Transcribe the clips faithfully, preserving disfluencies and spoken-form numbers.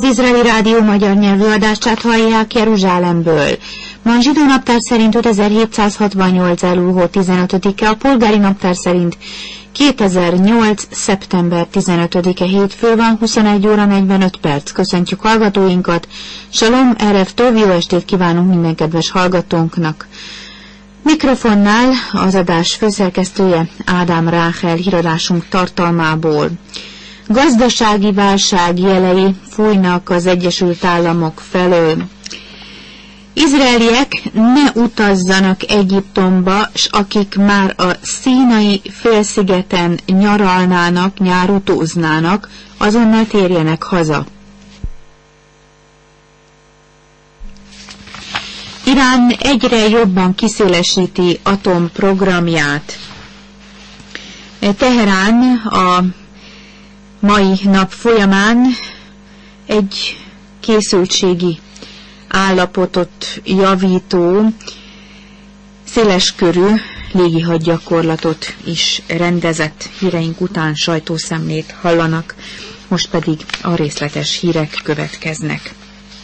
Az Izraeli Rádió magyar nyelvű adását hallják Jeruzsálemből. Ma a zsidó naptár szerint ötezer-hétszázhatvannyolc. elulhó tizenötödike, a polgári naptár szerint kétezer-nyolc. szeptember tizenötödike hétfő van, huszonegy óra negyvenöt perc. Köszöntjük hallgatóinkat. Shalom, erev tov, jó estét kívánunk minden kedves hallgatónknak. Mikrofonnál az adás főszerkesztője Ádám Ráhel, híradásunk tartalmából. Gazdasági válság jelei fújnak az Egyesült Államok felől. Izraeliek ne utazzanak Egyiptomba, s akik már a Színai félszigeten nyaralnának, nyárutóznának, azonnal térjenek haza. Irán egyre jobban kiszélesíti atomprogramját. Teherán a mai nap folyamán egy készültségi állapotot javító, széleskörű légihadgyakorlatot is rendezett. Híreink után sajtószemlét hallanak, most pedig a részletes hírek következnek.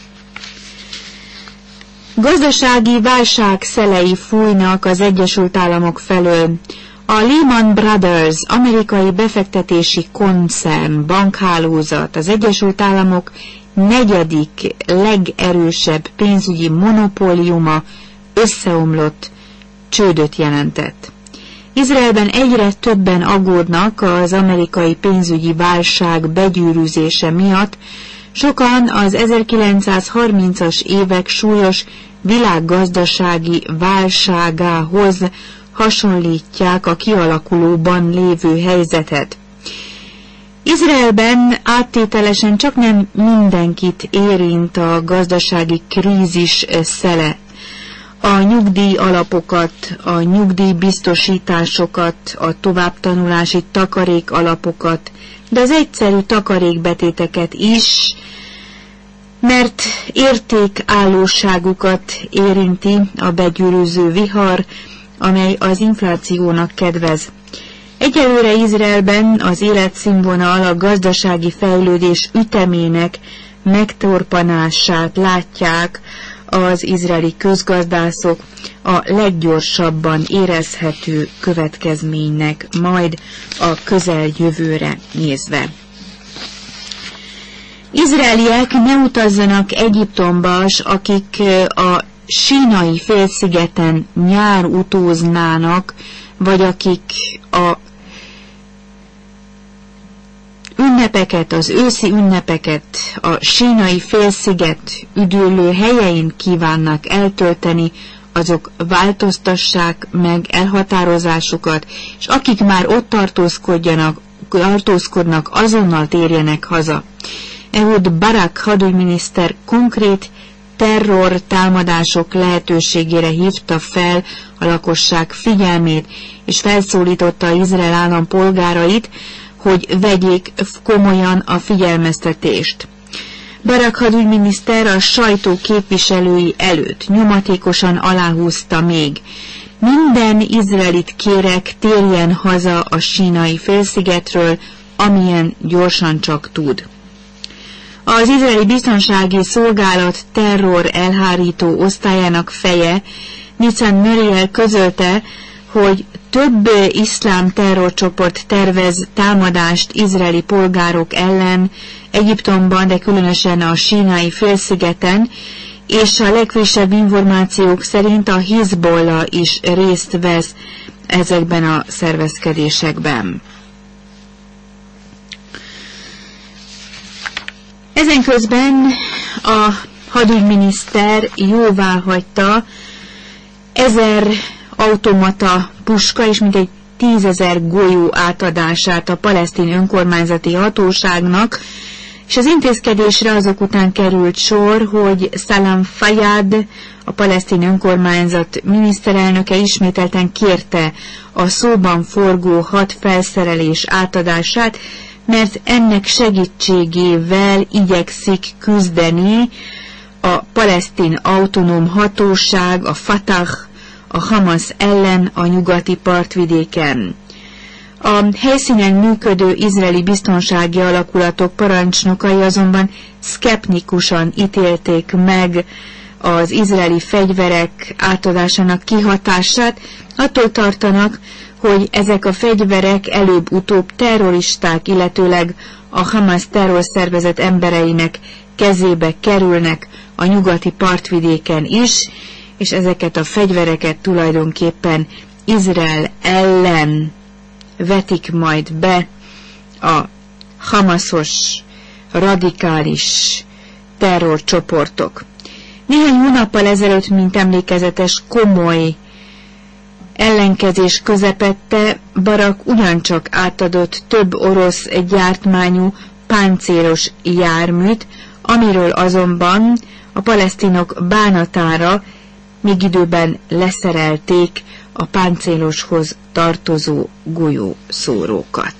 Gazdasági válság szelei fújnak az Egyesült Államok felől. A Lehman Brothers amerikai befektetési koncern bankhálózat az Egyesült Államok negyedik legerősebb pénzügyi monopóliuma összeomlott, csődöt jelentett. Izraelben egyre többen aggódnak az amerikai pénzügyi válság begyűrűzése miatt. Sokan az ezerkilencszázharmincas évek súlyos világgazdasági válságához hasonlítják a kialakulóban lévő helyzetet. Izraelben áttételesen csak nem mindenkit érint a gazdasági krízis szele. A nyugdíj alapokat, a nyugdíjbiztosításokat, a továbbtanulási takarék alapokat, de az egyszerű takarékbetéteket is, mert értékállóságukat érinti a begyűrűző vihar, amely az inflációnak kedvez. Egyelőre Izraelben az életszínvonal a gazdasági fejlődés ütemének megtorpanását látják az izraeli közgazdászok a leggyorsabban érezhető következménynek majd a közeljövőre nézve. Izraeliek ne utazzanak Egyiptomba, s akik a Sínai félszigeten nyárutóznának, vagy akik a ünnepeket, az őszi ünnepeket a Sínai félsziget üdülő helyein kívánnak eltölteni, azok változtassák meg elhatározásukat, és akik már ott tartózkodjanak, tartózkodnak, azonnal térjenek haza. Ehud Barak hadügyminiszter konkrét terror támadások lehetőségére hívta fel a lakosság figyelmét, és felszólította Izrael állam polgárait, hogy vegyék komolyan a figyelmeztetést. Barak hadügyminiszter a sajtó képviselői előtt nyomatékosan aláhúzta még: minden izraelit kérek, térjen haza a Sínai félszigetről, amilyen gyorsan csak tud. Az izraeli biztonsági szolgálat terror elhárító osztályának feje, Nitzan Muriel közölte, hogy több iszlám terrorcsoport tervez támadást izraeli polgárok ellen Egyiptomban, de különösen a Sínai félszigeten, és a legfrissebb információk szerint a Hizbollah is részt vesz ezekben a szervezkedésekben. Ezen közben a hadügyminiszter jóváhagyta ezer automata puska és mintegy tízezer golyó átadását a palesztin önkormányzati hatóságnak, és az intézkedésre azok után került sor, hogy Salam Fayyad, a palesztin önkormányzat miniszterelnöke ismételten kérte a szóban forgó hat felszerelés átadását, mert ennek segítségével igyekszik küzdeni a palesztin autonóm hatóság, a Fatah, a Hamas ellen a nyugati partvidéken. A helyszínen működő izraeli biztonsági alakulatok parancsnokai azonban szkeptikusan ítélték meg az izraeli fegyverek átadásának kihatását, attól tartanak, hogy ezek a fegyverek előbb-utóbb terroristák, illetőleg a Hamas terrorszervezet embereinek kezébe kerülnek a nyugati partvidéken is, és ezeket a fegyvereket tulajdonképpen Izrael ellen vetik majd be a hamasos, radikális terrorcsoportok. Néhány hónappal ezelőtt, mint emlékezetes, komoly ellenkezés közepette Barak ugyancsak átadott több orosz gyártmányú páncélos járműt, amiről azonban a palesztinok bánatára még időben leszerelték a páncéloshoz tartozó golyószórókat.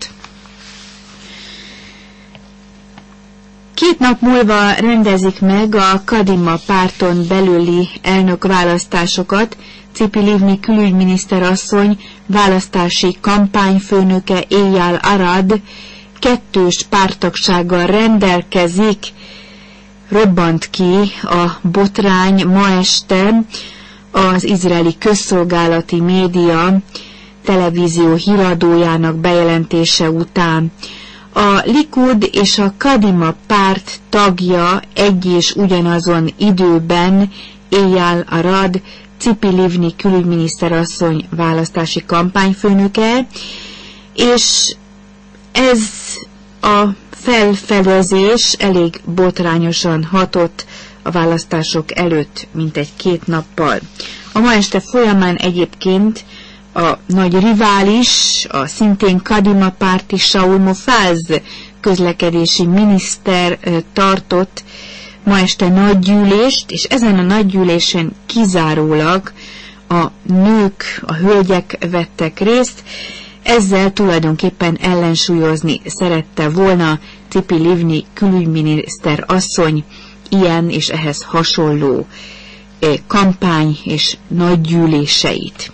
Két nap múlva rendezik meg a Kadima párton belüli elnökválasztásokat. Tzipi Livni külügyminiszter asszony választási kampányfőnöke Eyal Arad kettős párttagsággal rendelkezik. Robbant ki a botrány ma este az izraeli közszolgálati média televízió híradójának bejelentése után. A Likud és a Kadima párt tagja egy és ugyanazon időben Eyal Arad, Tzipi Livni külügyminiszterasszony választási kampányfőnöke, és ez a felfedezés elég botrányosan hatott a választások előtt, mintegy két nappal. A ma este folyamán egyébként a nagy rivális, a szintén Kadima párti Shaul Mofaz közlekedési miniszter tartott ma este nagygyűlést, és ezen a nagygyűlésen kizárólag a nők, a hölgyek vettek részt. Ezzel tulajdonképpen ellensúlyozni szerette volna Tzipi Livni külügyminiszter asszony ilyen és ehhez hasonló kampány és nagygyűléseit.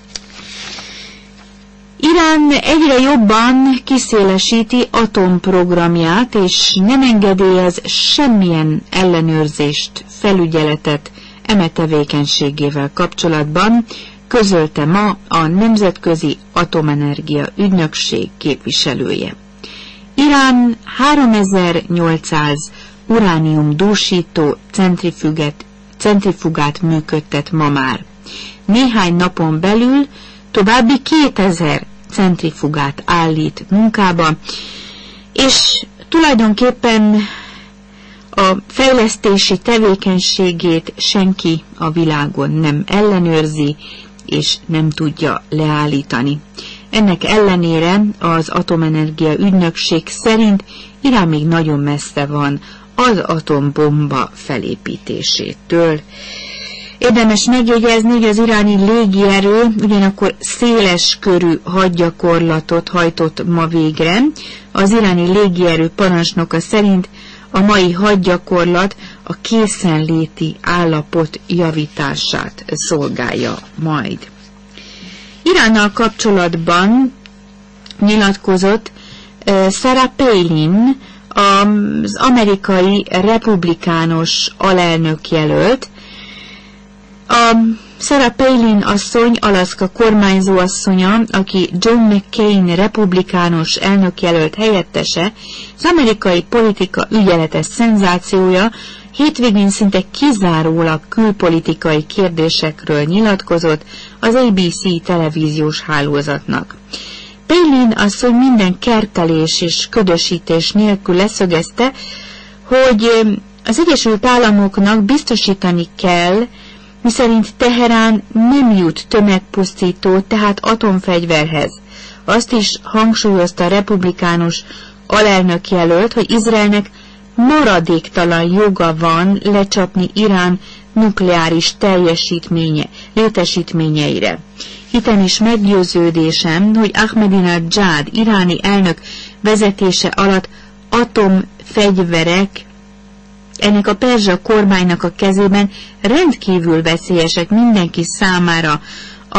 Irán egyre jobban kiszélesíti atomprogramját, és nem engedélyez semmilyen ellenőrzést, felügyeletet eme tevékenységével kapcsolatban, közölte ma a Nemzetközi Atomenergia Ügynökség képviselője. Irán háromezer-nyolcszáz uránium dúsító centrifugát, centrifugát működtet ma már. Néhány napon belül további kétezer centrifugát állít munkába, és tulajdonképpen a fejlesztési tevékenységét senki a világon nem ellenőrzi, és nem tudja leállítani. Ennek ellenére az Atomenergia Ügynökség szerint Irán még nagyon messze van az atombomba felépítésétől. Érdemes megjegyezni, hogy az iráni légierő ugyanakkor széles körű hadgyakorlatot hajtott ma végre. Az iráni légierő parancsnoka szerint a mai hadgyakorlat a készenléti állapot javítását szolgálja majd. Iránnal kapcsolatban nyilatkozott uh, Sarah Palin, az amerikai republikánus alelnök jelölt. A Sarah Palin asszony, Alaszka kormányzó asszonya, aki John McCain republikánus elnökjelölt helyettese, az amerikai politika ügyeletes szenzációja, hétvégén szinte kizárólag külpolitikai kérdésekről nyilatkozott az á bé cé televíziós hálózatnak. Palin asszony minden kertelés és ködösítés nélkül leszögezte, hogy az Egyesült Államoknak biztosítani kell, miszerint Teherán nem jut tömegpusztító, tehát atomfegyverhez. Azt is hangsúlyozta a republikánus alelnök jelölt, hogy Izraelnek maradéktalan joga van lecsapni Irán nukleáris teljesítménye, létesítményeire. Hitem és meggyőződésem, hogy Ahmadinejad iráni elnök vezetése alatt atomfegyverek ennek a perzsa kormánynak a kezében rendkívül veszélyesek mindenki számára. A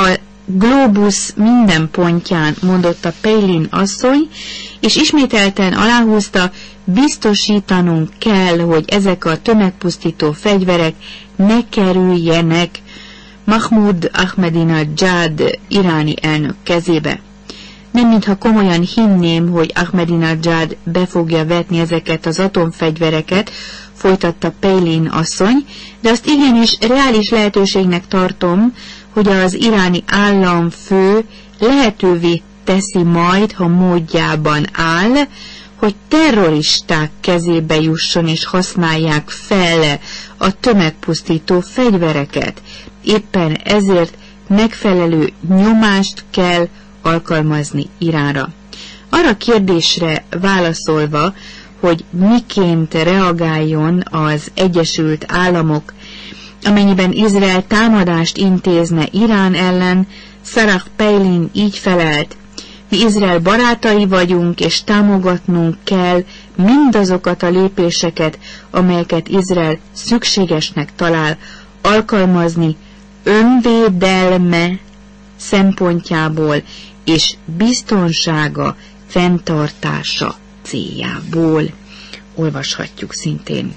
globus minden pontján, mondotta Palin asszony, és ismételten aláhúzta, biztosítanunk kell, hogy ezek a tömegpusztító fegyverek ne kerüljenek Mahmoud Ahmadinejad iráni elnök kezébe. Nem mintha komolyan hinném, hogy Ahmadinejad be fogja vetni ezeket az atomfegyvereket, folytatta Palin asszony, de azt igenis reális lehetőségnek tartom, hogy az iráni államfő lehetővé teszi majd, ha módjában áll, hogy terroristák kezébe jusson és használják fel a tömegpusztító fegyvereket. Éppen ezért megfelelő nyomást kell alkalmazni Iránra. Arra kérdésre válaszolva, hogy miként reagáljon az Egyesült Államok, amennyiben Izrael támadást intézne Irán ellen, Sarah Palin így felelt: mi Izrael barátai vagyunk, és támogatnunk kell mindazokat a lépéseket, amelyeket Izrael szükségesnek talál alkalmazni önvédelme szempontjából és biztonsága fenntartása céljából. Olvashatjuk szintén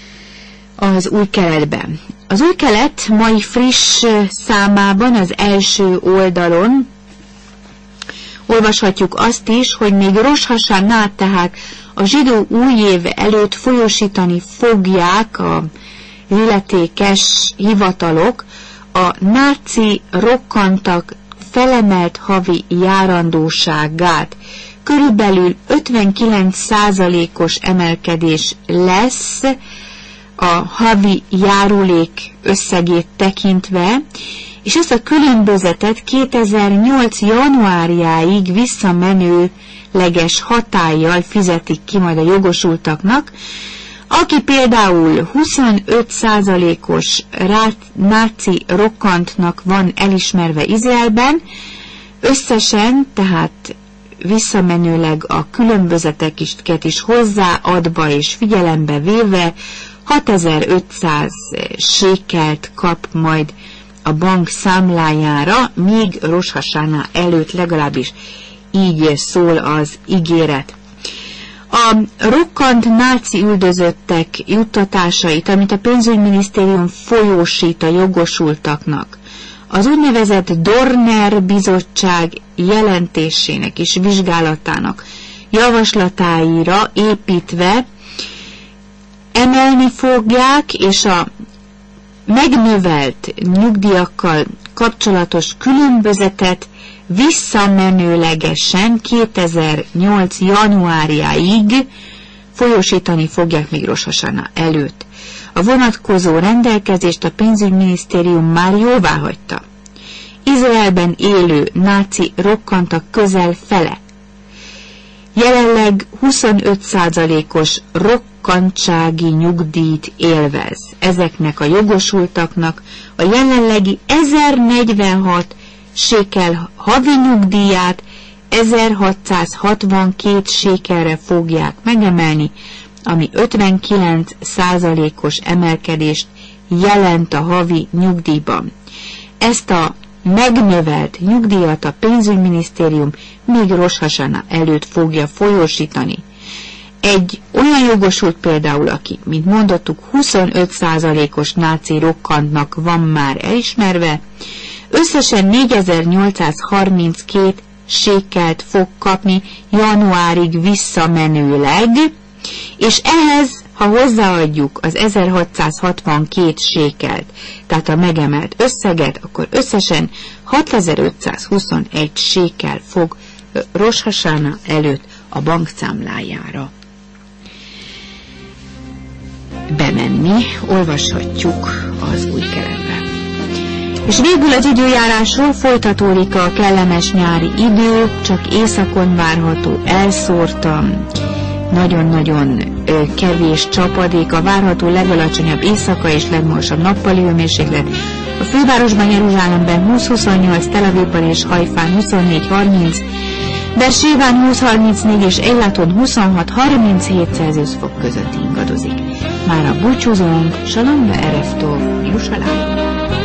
az Új Keletben. Az Új Kelet mai friss számában az első oldalon olvashatjuk azt is, hogy még Rosh Hashanah, tehát a zsidó új év előtt folyósítani fogják a illetékes hivatalok a náci rokkantak felemelt havi járandóságát. Körülbelül ötvenkilenc százalékos emelkedés lesz a havi járulék összegét tekintve, és ezt a különbözetet kétezer-nyolc januárjáig visszamenőleges hatállyal fizetik ki majd a jogosultaknak, aki például huszonöt százalékos náci rokkantnak van elismerve Izraelben, összesen, tehát visszamenőleg a különbözeteket is hozzáadva és figyelembe véve hatezer-ötszáz sékelt kap majd a bank számlájára, míg Rosh Hashanah előtt, legalábbis így szól az ígéret. A rokkant náci üldözöttek juttatásait, amit a pénzügyminisztérium folyósít a jogosultaknak, az úgynevezett Dorner bizottság jelentésének és vizsgálatának javaslatáira építve emelni fogják, és a megnövelt nyugdíjakkal kapcsolatos különbözetet visszamenőlegesen kétezer-nyolc januárjáig folyósítani fogják még Rosh Hashanah előtt. A vonatkozó rendelkezést a pénzügyminisztérium már jóváhagyta. Izraelben élő náci rokkantak közel fele jelenleg huszonöt százalékos rokkantsági nyugdíjt élvez. Ezeknek a jogosultaknak a jelenlegi ezer-negyvenhat sékel havi nyugdíját ezerhatszázhatvankét sékelre fogják megemelni, ami ötvenkilenc százalékos emelkedést jelent a havi nyugdíjban. Ezt a megnövelt nyugdíjat a pénzügyminisztérium még Rosh Hashanah előtt fogja folyósítani. Egy olyan jogosult például, aki, mint mondottuk, huszonöt százalékos náci rokkantnak van már elismerve, összesen négyezer-nyolcszázharminckét sékelt fog kapni januárig visszamenőleg, és ehhez, ha hozzáadjuk az ezerhatszázhatvankét sékelt, tehát a megemelt összeget, akkor összesen hatezer-ötszázhuszonegy sékel fog Rosh Hashanah előtt a bankszámlájára bemenni. Olvashatjuk az Új Keletben. És végül az időjárásról: folytatódik a kellemes nyári idő, csak északon várható elszórtan, nagyon-nagyon kevés csapadék, a várható legalacsonyabb éjszaka és legmagasabb nappali hőmérséklet. A fővárosban, Jeruzsálemben húsz-huszonnyolc, Tel Avivban és Hajfán huszonnégy harminc, Bersébán húsz-harmincnégy és Eilaton huszonhat-harminchét Celsius fok között ingadozik. Mára búcsúzunk, Shalom ve'erev tov, Yerushalayim.